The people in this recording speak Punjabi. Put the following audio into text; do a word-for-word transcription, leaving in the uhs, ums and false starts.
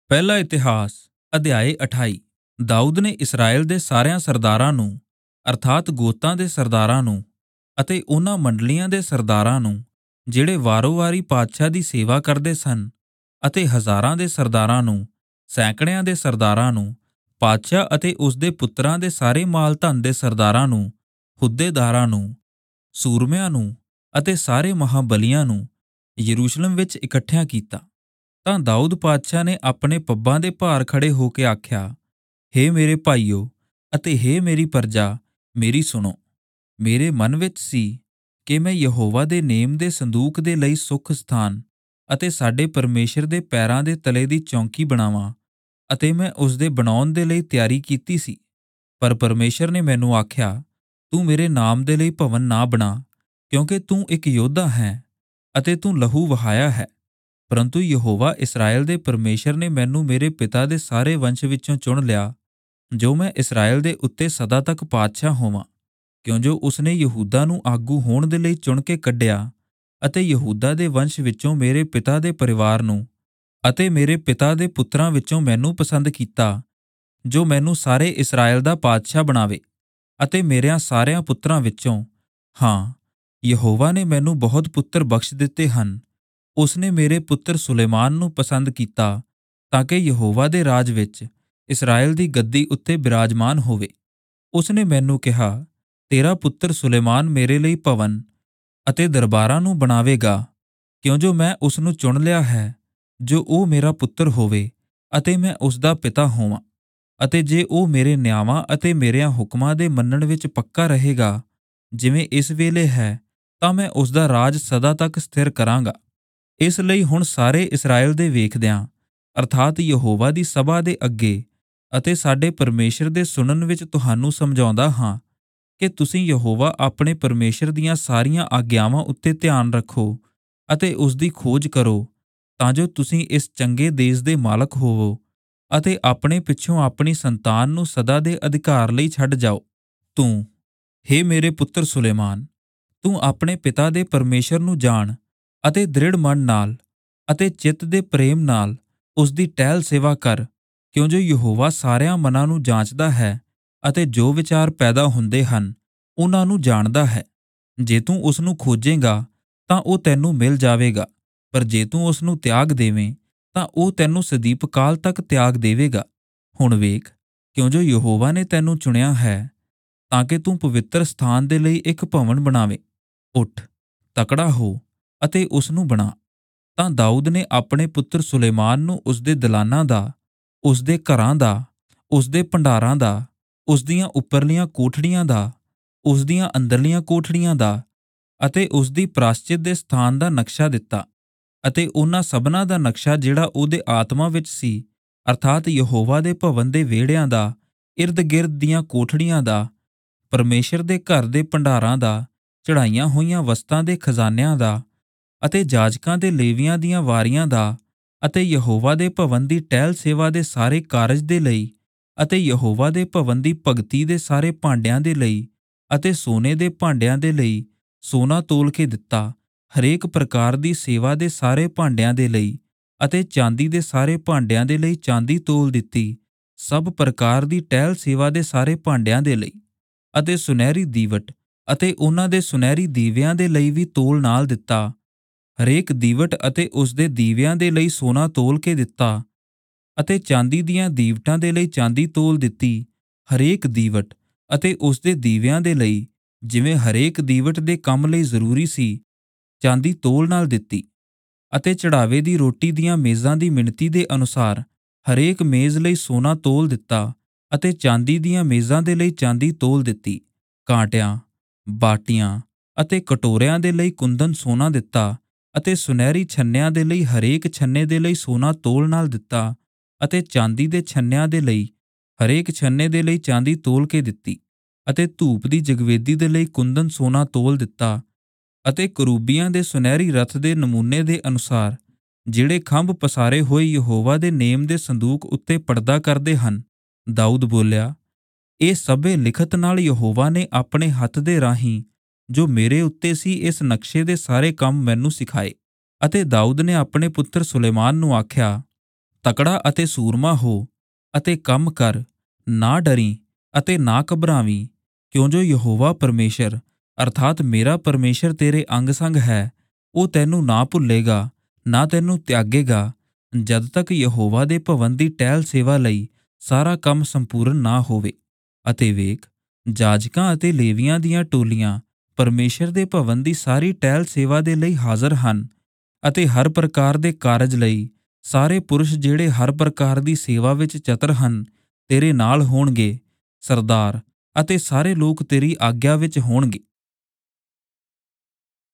ਪਹਿਲਾ ਇਤਿਹਾਸ ਅਧਿਆਇ ਅਠਾਈ। ਦਾਊਦ ਨੇ ਇਸਰਾਏਲ ਦੇ ਸਾਰਿਆਂ ਸਰਦਾਰਾਂ ਨੂੰ ਅਰਥਾਤ ਗੋਤਾਂ ਦੇ ਸਰਦਾਰਾਂ ਨੂੰ ਅਤੇ ਉਹਨਾਂ ਮੰਡਲੀਆਂ ਦੇ ਸਰਦਾਰਾਂ ਨੂੰ ਜਿਹੜੇ ਵਾਰੋ-ਵਾਰੀ ਪਾਤਸ਼ਾਹ ਦੀ ਸੇਵਾ ਕਰਦੇ ਸਨ ਅਤੇ ਹਜ਼ਾਰਾਂ ਦੇ ਸਰਦਾਰਾਂ ਨੂੰ, ਸੈਂਕੜਿਆਂ ਦੇ ਸਰਦਾਰਾਂ ਨੂੰ, ਪਾਤਸ਼ਾਹ ਅਤੇ ਉਸਦੇ ਪੁੱਤਰਾਂ ਦੇ ਸਾਰੇ ਮਾਲ ਧਨ ਦੇ ਸਰਦਾਰਾਂ ਨੂੰ, ਹੁੱਦੇਦਾਰਾਂ ਨੂੰ, ਸੂਰਮਿਆਂ ਨੂੰ ਅਤੇ ਸਾਰੇ ਮਹਾਬਲੀਆਂ ਨੂੰ ਯਰੂਸ਼ਲਮ ਵਿੱਚ ਇਕੱਠਿਆਂ ਕੀਤਾ। ਤਾਂ ਦਾਊਦ ਪਾਤਸ਼ਾਹ ਨੇ ਆਪਣੇ ਪੱਬਾਂ ਦੇ ਭਾਰ ਖੜੇ ਹੋ ਕੇ ਆਖਿਆ, ਹੇ ਮੇਰੇ ਭਾਈਓ ਅਤੇ ਹੇ ਮੇਰੀ ਪ੍ਰਜਾ, ਮੇਰੀ ਸੁਣੋ। ਮੇਰੇ ਮਨ ਵਿੱਚ ਸੀ ਕਿ ਮੈਂ ਯਹੋਵਾ ਦੇ ਨੇਮ ਦੇ ਸੰਦੂਕ ਦੇ ਲਈ ਸੁੱਖ ਸਥਾਨ ਅਤੇ ਸਾਡੇ ਪਰਮੇਸ਼ਰ ਦੇ ਪੈਰਾਂ ਦੇ ਤਲੇ ਦੀ ਚੌਂਕੀ ਬਣਾਵਾਂ, ਅਤੇ ਮੈਂ ਉਸ ਦੇ ਬਣਾਉਣ ਦੇ ਲਈ ਤਿਆਰੀ ਕੀਤੀ ਸੀ। ਪਰ ਪਰਮੇਸ਼ਰ ਨੇ ਮੈਨੂੰ ਆਖਿਆ, ਤੂੰ ਮੇਰੇ ਨਾਮ ਦੇ ਲਈ ਭਵਨ ਨਾ ਬਣਾ, ਕਿਉਂਕਿ ਤੂੰ ਇੱਕ ਯੋਧਾ ਹੈ ਅਤੇ ਤੂੰ ਲਹੂ ਵਹਾਇਆ ਹੈ। ਪਰੰਤੂ ਯਹੋਵਾ ਇਸਰਾਏਲ ਦੇ ਪਰਮੇਸ਼ਰ ਨੇ ਮੈਨੂੰ ਮੇਰੇ ਪਿਤਾ ਦੇ ਸਾਰੇ ਵੰਸ਼ ਵਿੱਚੋਂ ਚੁਣ ਲਿਆ, ਜੋ ਮੈਂ ਇਸਰਾਏਲ ਦੇ ਉੱਤੇ ਸਦਾ ਤੱਕ ਪਾਤਸ਼ਾਹ ਹੋਵਾਂ, ਕਿਉਂ ਜੋ ਉਸਨੇ ਯਹੂਦਾ ਨੂੰ ਆਗੂ ਹੋਣ ਦੇ ਲਈ ਚੁਣ ਕੇ ਕੱਢਿਆ ਅਤੇ ਯਹੂਦਾ ਦੇ ਵੰਸ਼ ਵਿੱਚੋਂ ਮੇਰੇ ਪਿਤਾ ਦੇ ਪਰਿਵਾਰ ਨੂੰ ਅਤੇ ਮੇਰੇ ਪਿਤਾ ਦੇ ਪੁੱਤਰਾਂ ਵਿੱਚੋਂ ਮੈਨੂੰ ਪਸੰਦ ਕੀਤਾ, ਜੋ ਮੈਨੂੰ ਸਾਰੇ ਇਸਰਾਏਲ ਦਾ ਪਾਤਸ਼ਾਹ ਬਣਾਵੇ। ਅਤੇ ਮੇਰਿਆਂ ਸਾਰਿਆਂ ਪੁੱਤਰਾਂ ਵਿੱਚੋਂ, ਹਾਂ, ਯਹੋਵਾ ਨੇ ਮੈਨੂੰ ਬਹੁਤ ਪੁੱਤਰ ਬਖਸ਼ ਦਿੱਤੇ ਹਨ। ਉਸਨੇ ਮੇਰੇ ਪੁੱਤਰ ਸੁਲੇਮਾਨ ਨੂੰ ਪਸੰਦ ਕੀਤਾ, ਤਾਂ ਕਿ ਯਹੋਵਾ ਦੇ ਰਾਜ ਵਿੱਚ ਇਸਰਾਏਲ ਦੀ ਗੱਦੀ ਉੱਤੇ ਬਿਰਾਜਮਾਨ ਹੋਵੇ। ਉਸਨੇ ਮੈਨੂੰ ਕਿਹਾ, ਤੇਰਾ ਪੁੱਤਰ ਸੁਲੇਮਾਨ ਮੇਰੇ ਲਈ ਭਵਨ ਅਤੇ ਦਰਬਾਰਾਂ ਨੂੰ ਬਣਾਵੇਗਾ, ਕਿਉਂ ਜੋ ਮੈਂ ਉਸ ਨੂੰ ਚੁਣ ਲਿਆ ਹੈ, ਜੋ ਉਹ ਮੇਰਾ ਪੁੱਤਰ ਹੋਵੇ ਅਤੇ ਮੈਂ ਉਸਦਾ ਪਿਤਾ ਹੋਵਾਂ। ਅਤੇ ਜੇ ਉਹ ਮੇਰੇ ਨਿਆਵਾਂ ਅਤੇ ਮੇਰਿਆਂ ਹੁਕਮਾਂ ਦੇ ਮੰਨਣ ਵਿੱਚ ਪੱਕਾ ਰਹੇਗਾ, ਜਿਵੇਂ ਇਸ ਵੇਲੇ ਹੈ, ਤਾਂ ਮੈਂ ਉਸਦਾ ਰਾਜ ਸਦਾ ਤੱਕ ਸਥਿਰ ਕਰਾਂਗਾ। ਇਸ ਲਈ ਹੁਣ ਸਾਰੇ ਇਸਰਾਏਲ ਦੇ ਵੇਖਦਿਆਂ, ਅਰਥਾਤ ਯਹੋਵਾ ਦੀ ਸਭਾ ਦੇ ਅੱਗੇ ਅਤੇ ਸਾਡੇ ਪਰਮੇਸ਼ਰ ਦੇ ਸੁਣਨ ਵਿੱਚ ਤੁਹਾਨੂੰ ਸਮਝਾਉਂਦਾ ਹਾਂ ਕਿ ਤੁਸੀਂ ਯਹੋਵਾ ਆਪਣੇ ਪਰਮੇਸ਼ਰ ਦੀਆਂ ਸਾਰੀਆਂ ਆਗਿਆਵਾਂ ਉੱਤੇ ਧਿਆਨ ਰੱਖੋ ਅਤੇ ਉਸ ਦੀ ਖੋਜ ਕਰੋ, ਤਾਂ ਜੋ ਤੁਸੀਂ ਇਸ ਚੰਗੇ ਦੇਸ਼ ਦੇ ਮਾਲਕ ਹੋਵੋ ਅਤੇ ਆਪਣੇ ਪਿੱਛੋਂ ਆਪਣੀ ਸੰਤਾਨ ਨੂੰ ਸਦਾ ਦੇ ਅਧਿਕਾਰ ਲਈ ਛੱਡ ਜਾਓ। ਤੂੰ, ਹੇ ਮੇਰੇ ਪੁੱਤਰ ਸੁਲੇਮਾਨ, ਤੂੰ ਆਪਣੇ ਪਿਤਾ ਦੇ ਪਰਮੇਸ਼ਰ ਨੂੰ ਜਾਣ ਅਤੇ ਦ੍ਰਿੜ ਮਨ ਨਾਲ ਅਤੇ ਚਿੱਤ ਦੇ ਪ੍ਰੇਮ ਨਾਲ ਉਸ ਦੀ ਟਹਿਲ ਸੇਵਾ ਕਰ, ਕਿਉਂ ਜੋ ਯਹੋਵਾ ਸਾਰਿਆਂ ਮਨਾਂ ਨੂੰ ਜਾਂਚਦਾ ਹੈ ਅਤੇ ਜੋ ਵਿਚਾਰ ਪੈਦਾ ਹੁੰਦੇ ਹਨ ਉਹਨਾਂ ਨੂੰ ਜਾਣਦਾ ਹੈ। ਜੇ ਤੂੰ ਉਸ ਨੂੰ ਖੋਜੇਂਗਾ ਤਾਂ ਉਹ ਤੈਨੂੰ ਮਿਲ ਜਾਵੇਗਾ, ਪਰ ਜੇ ਤੂੰ ਉਸ ਨੂੰ ਤਿਆਗ ਦੇਵੇਂ ਤਾਂ ਉਹ ਤੈਨੂੰ ਸਦੀਪ ਕਾਲ ਤੱਕ ਤਿਆਗ ਦੇਵੇਗਾ। ਹੁਣ ਵੇਖ, ਕਿਉਂ ਜੋ ਯਹੋਵਾ ਨੇ ਤੈਨੂੰ ਚੁਣਿਆ ਹੈ ਤਾਂ ਕਿ ਤੂੰ ਪਵਿੱਤਰ ਸਥਾਨ ਦੇ ਲਈ ਇੱਕ ਭਵਨ ਬਣਾਵੇਂ। ਉੱਠ, ਤਕੜਾ ਹੋ ਅਤੇ ਉਸ ਨੂੰ ਬਣਾ। ਤਾਂ ਦਾਊਦ ਨੇ ਆਪਣੇ ਪੁੱਤਰ ਸੁਲੇਮਾਨ ਨੂੰ ਉਸਦੇ ਦਲਾਨਾਂ ਦਾ, ਉਸਦੇ ਘਰਾਂ ਦਾ, ਉਸਦੇ ਭੰਡਾਰਾਂ ਦਾ, ਉਸਦੀਆਂ ਉੱਪਰਲੀਆਂ ਕੋਠੜੀਆਂ ਦਾ, ਉਸਦੀਆਂ ਅੰਦਰਲੀਆਂ ਕੋਠੜੀਆਂ ਦਾ ਅਤੇ ਉਸਦੀ ਪ੍ਰਾਸ਼ਚਿਤ ਦੇ ਸਥਾਨ ਦਾ ਨਕਸ਼ਾ ਦਿੱਤਾ, ਅਤੇ ਉਹਨਾਂ ਸਭਨਾਂ ਦਾ ਨਕਸ਼ਾ ਜਿਹੜਾ ਉਹਦੇ ਆਤਮਾ ਵਿੱਚ ਸੀ, ਅਰਥਾਤ ਯਹੋਵਾ ਦੇ ਭਵਨ ਦੇ ਵਿਹੜਿਆਂ ਦਾ, ਇਰਦ ਗਿਰਦ ਦੀਆਂ ਕੋਠੜੀਆਂ ਦਾ, ਪਰਮੇਸ਼ਰ ਦੇ ਘਰ ਦੇ ਭੰਡਾਰਾਂ ਦਾ, ਚੜਾਈਆਂ ਹੋਈਆਂ ਵਸਤਾਂ ਦੇ ਖਜ਼ਾਨਿਆਂ ਦਾ ਅਤੇ ਜਾਜਕਾਂ ਦੇ ਲੇਵੀਆਂ ਦੀਆਂ ਵਾਰੀਆਂ ਦਾ, ਅਤੇ ਯਹੋਵਾ ਦੇ ਭਵਨ ਦੀ ਟਹਿਲ ਸੇਵਾ ਦੇ ਸਾਰੇ ਕਾਰਜ ਦੇ ਲਈ ਅਤੇ ਯਹੋਵਾ ਦੇ ਭਵਨ ਦੀ ਭਗਤੀ ਦੇ ਸਾਰੇ ਭਾਂਡਿਆਂ ਦੇ ਲਈ ਅਤੇ ਸੋਨੇ ਦੇ ਭਾਂਡਿਆਂ ਦੇ ਲਈ ਸੋਨਾ ਤੋਲ ਕੇ ਦਿੱਤਾ, ਹਰੇਕ ਪ੍ਰਕਾਰ ਦੀ ਸੇਵਾ ਦੇ ਸਾਰੇ ਭਾਂਡਿਆਂ ਦੇ ਲਈ ਅਤੇ ਚਾਂਦੀ ਦੇ ਸਾਰੇ ਭਾਂਡਿਆਂ ਦੇ ਲਈ ਚਾਂਦੀ ਤੋਲ ਦਿੱਤੀ, ਸਭ ਪ੍ਰਕਾਰ ਦੀ ਟਹਿਲ ਸੇਵਾ ਦੇ ਸਾਰੇ ਭਾਂਡਿਆਂ ਦੇ ਲਈ, ਅਤੇ ਸੁਨਹਿਰੀ ਦੀਵਟ ਅਤੇ ਉਹਨਾਂ ਦੇ ਸੁਨਹਿਰੀ ਦੀਵਿਆਂ ਦੇ ਲਈ ਵੀ ਤੋਲ ਨਾਲ ਦਿੱਤਾ। ਹਰੇਕ ਦੀਵਟ ਅਤੇ ਉਸ ਦੇ ਦੀਵਿਆਂ ਦੇ ਲਈ ਸੋਨਾ ਤੋਲ ਕੇ ਦਿੱਤਾ, ਅਤੇ ਚਾਂਦੀ ਦੀਆਂ ਦੀਵਟਾਂ ਦੇ ਲਈ ਚਾਂਦੀ ਤੋਲ ਦਿੱਤੀ, ਹਰੇਕ ਦੀਵਟ ਅਤੇ ਉਸ ਦੇ ਦੀਵਿਆਂ ਦੇ ਲਈ, ਜਿਵੇਂ ਹਰੇਕ ਦੀਵਟ ਦੇ ਕੰਮ ਲਈ ਜ਼ਰੂਰੀ ਸੀ, ਚਾਂਦੀ ਤੋਲ ਨਾਲ ਦਿੱਤੀ। ਅਤੇ ਚੜਾਵੇ ਦੀ ਰੋਟੀ ਦੀਆਂ ਮੇਜ਼ਾਂ ਦੀ ਮਿਣਤੀ ਦੇ ਅਨੁਸਾਰ ਹਰੇਕ ਮੇਜ਼ ਲਈ ਸੋਨਾ ਤੋਲ ਦਿੱਤਾ, ਅਤੇ ਚਾਂਦੀ ਦੀਆਂ ਮੇਜ਼ਾਂ ਦੇ ਲਈ ਚਾਂਦੀ ਤੋਲ ਦਿੱਤੀ। ਕਾਂਟਿਆਂ, ਬਾਟੀਆਂ ਅਤੇ ਕਟੋਰਿਆਂ ਦੇ ਲਈ ਕੁੰਦਨ ਸੋਨਾ ਦਿੱਤਾ, ਅਤੇ ਸੁਨਹਿਰੀ ਛੰਨਿਆਂ ਦੇ ਲਈ ਹਰੇਕ ਛੰਨੇ ਦੇ ਲਈ ਸੋਨਾ ਤੋਲ ਨਾਲ ਦਿੱਤਾ, ਅਤੇ ਚਾਂਦੀ ਦੇ ਛੰਨਿਆਂ ਦੇ ਲਈ ਹਰੇਕ ਛੰਨੇ ਦੇ ਲਈ ਚਾਂਦੀ ਤੋਲ ਕੇ ਦਿੱਤੀ, ਅਤੇ ਧੂਪ ਦੀ ਜਗਵੇਦੀ ਦੇ ਲਈ ਕੁੰਦਨ ਸੋਨਾ ਤੋਲ ਦਿੱਤਾ। ਅਤੇ ਕਰੂਬੀਆਂ ਦੇ ਸੁਨਹਿਰੀ ਰਥ ਦੇ ਨਮੂਨੇ ਦੇ ਅਨੁਸਾਰ ਜਿਹੜੇ ਖੰਭ ਪਸਾਰੇ ਹੋਏ ਯਹੋਵਾ ਦੇ ਨੇਮ ਦੇ ਸੰਦੂਕ ਉੱਤੇ ਪੜਦਾ ਕਰਦੇ ਹਨ। ਦਾਊਦ ਬੋਲਿਆ, ਇਹ ਸਭੇ ਲਿਖਤ ਨਾਲ ਯਹੋਵਾ ਨੇ ਆਪਣੇ ਹੱਥ ਦੇ ਰਾਹੀਂ ਜੋ ਮੇਰੇ ਉੱਤੇ ਸੀ ਇਸ ਨਕਸ਼ੇ ਦੇ ਸਾਰੇ ਕੰਮ ਮੈਨੂੰ ਸਿਖਾਏ। ਅਤੇ ਦਾਊਦ ਨੇ ਆਪਣੇ ਪੁੱਤਰ ਸੁਲੇਮਾਨ ਨੂੰ ਆਖਿਆ, ਤਕੜਾ ਅਤੇ ਸੂਰਮਾ ਹੋ ਅਤੇ ਕੰਮ ਕਰ, ਨਾ ਡਰੀ ਅਤੇ ਨਾ ਘਬਰਾਵੀਂ, ਕਿਉਂ ਜੋ ਯਹੋਵਾ ਪਰਮੇਸ਼ਰ ਅਰਥਾਤ ਮੇਰਾ ਪਰਮੇਸ਼ਰ ਤੇਰੇ ਅੰਗ ਸੰਗ ਹੈ। ਉਹ ਤੈਨੂੰ ਨਾ ਭੁੱਲੇਗਾ, ਨਾ ਤੈਨੂੰ ਤਿਆਗੇਗਾ, ਜਦ ਤੱਕ ਯਹੋਵਾ ਦੇ ਭਵਨ ਦੀ ਟਹਿਲ ਸੇਵਾ ਲਈ ਸਾਰਾ ਕੰਮ ਸੰਪੂਰਨ ਨਾ ਹੋਵੇ। ਅਤੇ ਵੇਖ, ਜਾਜਕਾਂ ਅਤੇ ਲੇਵੀਆਂ ਦੀਆਂ ਟੋਲੀਆਂ ਪਰਮੇਸ਼ਰ ਦੇ ਭਵਨ ਦੀ ਸਾਰੀ ਟਹਿਲ ਸੇਵਾ ਦੇ ਲਈ ਹਾਜ਼ਰ ਹਨ, ਅਤੇ ਹਰ ਪ੍ਰਕਾਰ ਦੇ ਕਾਰਜ ਲਈ ਸਾਰੇ ਪੁਰਸ਼ ਜਿਹੜੇ ਹਰ ਪ੍ਰਕਾਰ ਦੀ ਸੇਵਾ ਵਿੱਚ ਚਤਰ ਹਨ ਤੇਰੇ ਨਾਲ ਹੋਣਗੇ। ਸਰਦਾਰ ਅਤੇ ਸਾਰੇ ਲੋਕ ਤੇਰੀ ਆਗਿਆ ਵਿੱਚ ਹੋਣਗੇ।